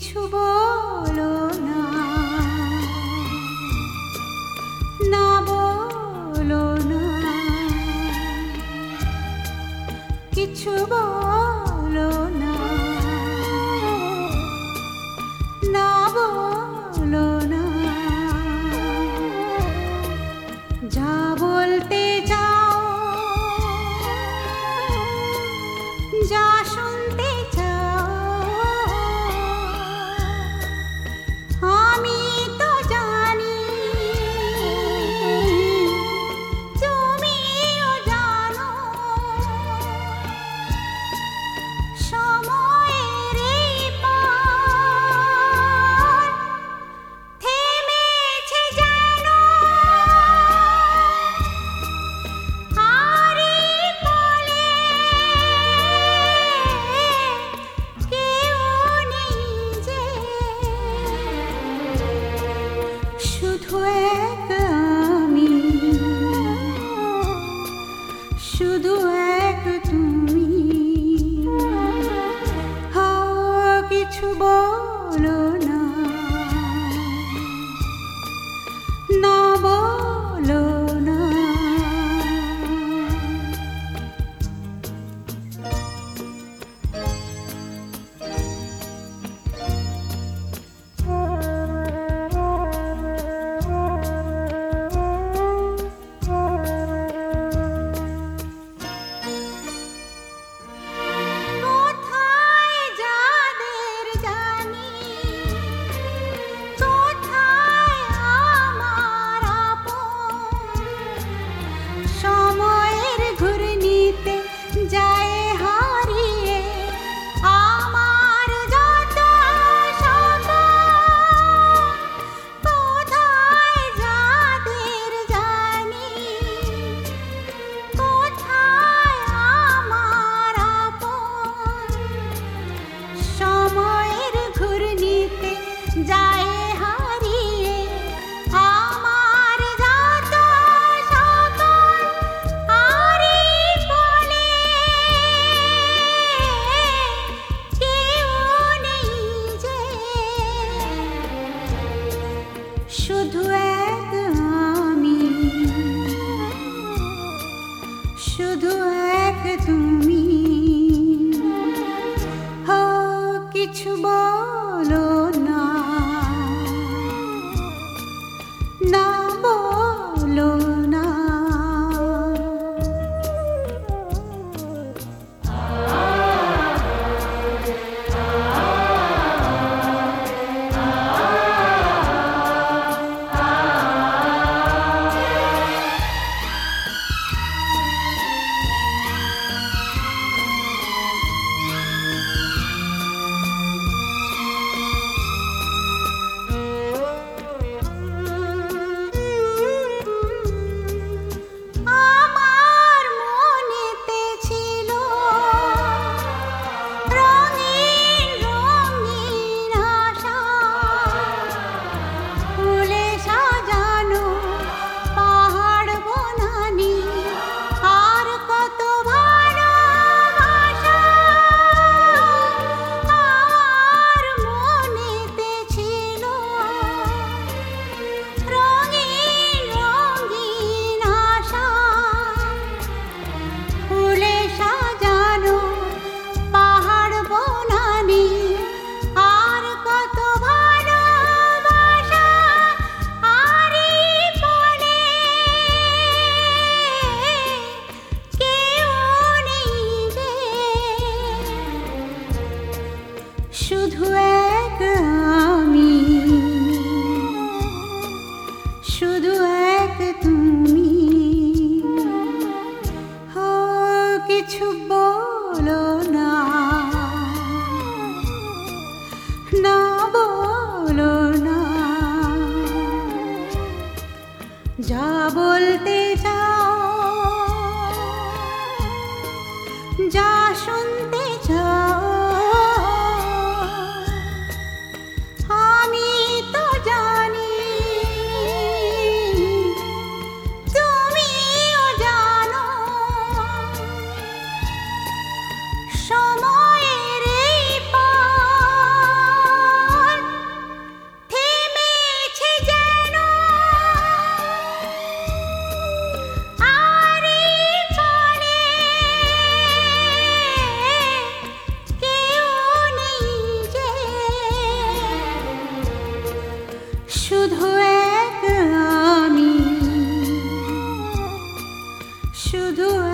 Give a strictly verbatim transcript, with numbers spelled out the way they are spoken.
কিছু বলো না, না বলো না, কিছু বলো না, না বলো না, যা বলতে চাও, যা শুনতে চাও, আমি তো জানি, তুমিও জানো, সময়ের এই পার থেমেছে যেন, আর এই কালে কেউ নেই যে, শুধু এক আমি, শুধু এক তুমি। হ্যাঁ, কিছু বলো না, না বলো না। কোথায় যাদের জানি, কোথায় আমার আপন, সময়ের ঘূর্ণিতে যায় হারিয়ে আমার যত সপন। কোথায় যাদের জানি, কোথায় আমার আপন, সময়ের ঘূর্ণিতে যায় হারিয়ে আমার যত সপন। আর এই বলে কেউ নেই যে, শুধু এক আমি, শুধু এক তুমি। হো, কিছু বলো না, না বলো না। শুধু